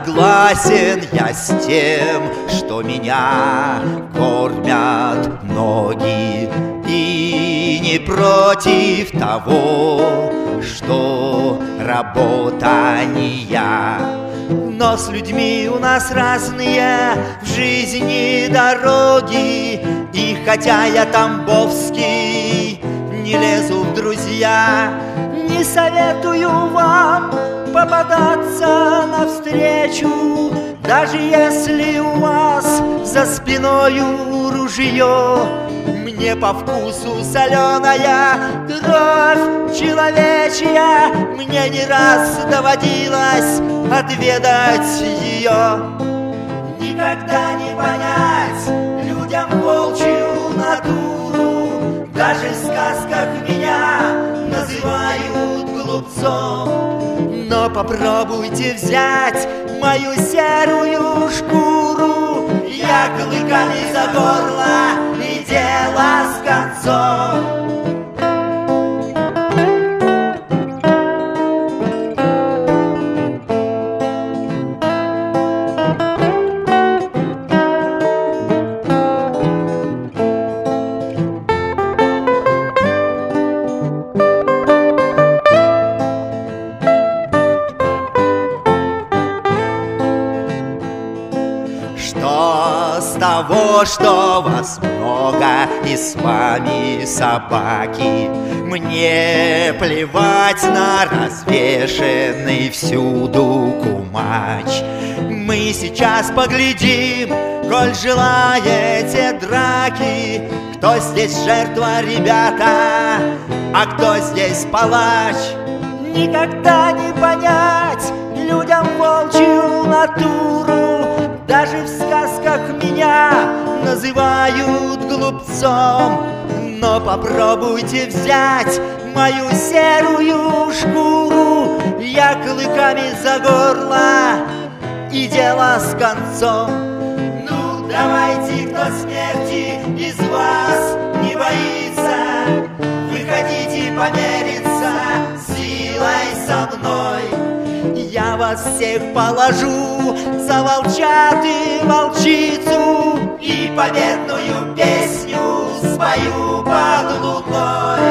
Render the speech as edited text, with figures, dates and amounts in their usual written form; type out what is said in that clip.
согласен я с тем, что меня кормят ноги, и не против того, что работа не я. Но с людьми у нас разные в жизни дороги, и хотя я тамбовский, не лезу в друзья. Не советую вам попадаться навстречу, даже если у вас за спиною ружье. Мне по вкусу соленая кровь человечья, мне не раз доводилось отведать ее. Никогда не понять людям волчью натуру, даже в сказках меня называют глупцом. Но попробуйте взять мою серую шкуру, я клыками за горло, и дело с концом. Что с того, что вас много и с вами собаки? Мне плевать на развешенный всюду кумач. Мы сейчас поглядим, коль желаете драки, кто здесь жертва, ребята, а кто здесь палач. Никогда не понять людям волчью натуру, даже в сказках меня называют глупцом. Но попробуйте взять мою серую шкуру, я клыками за горло, и дело с концом. Ну, давайте, кто смерти из вас не боится, выходите помериться силой со мной. Я вас всех положу за волчат и волчицу, и победную песню спою под луной.